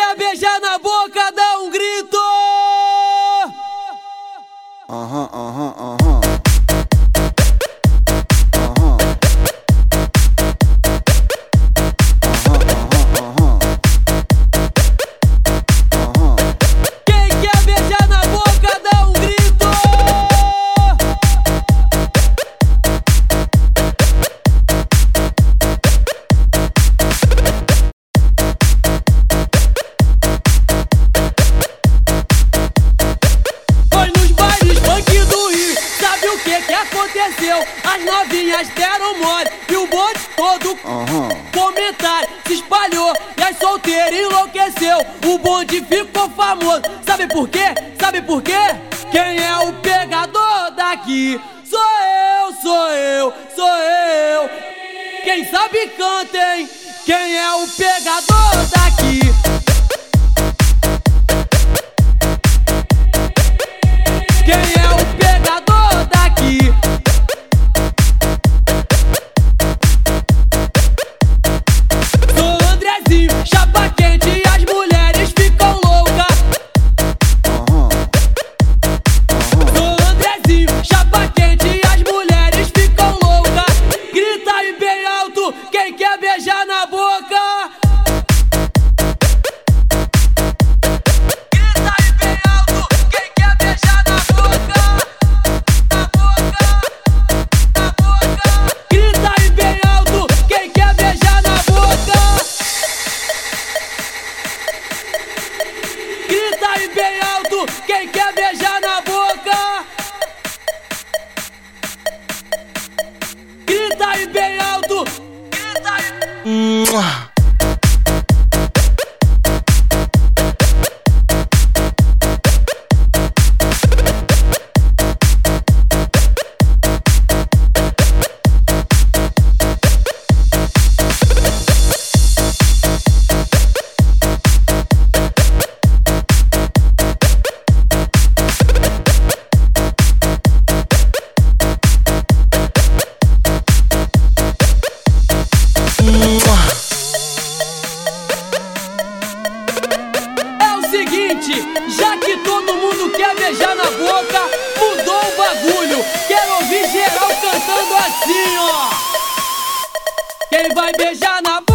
quer beijar na boca, dá um grito. Aham, aham, aham. Quem quer beijar na boca, dá um grito. Foi nos bailes funk do Rio, sabe o que aconteceu? As novinhas deram mole e o bonde todo comentário se espalhou e as solteiras enlouqueceu. O bonde ficou famoso, sabe por quê? Sabe por quê? Quem é o pegador daqui? Sou eu, sou eu, sou eu. Quem sabe canta, hein? Quem é o pegador daqui? Quem é o pegador daqui? Sou Andrezinho, chapa quente e as mulheres ficam loucas. Sou Andrezinho, chapa quente e as mulheres ficam loucas. Grita aí bem alto, quem quer beijar na boca? Grita aí bem alto, quem quer beijar na boca? Na boca, na boca. Grita aí bem alto, quem quer beijar na boca? Grita aí bem alto, quem quer beijar na boca? Grita aí bem alto, grita aí. É o seguinte, já que todo mundo quer beijar na boca, mudou o bagulho. Quero ouvir geral cantando assim, ó. Quem vai beijar na boca?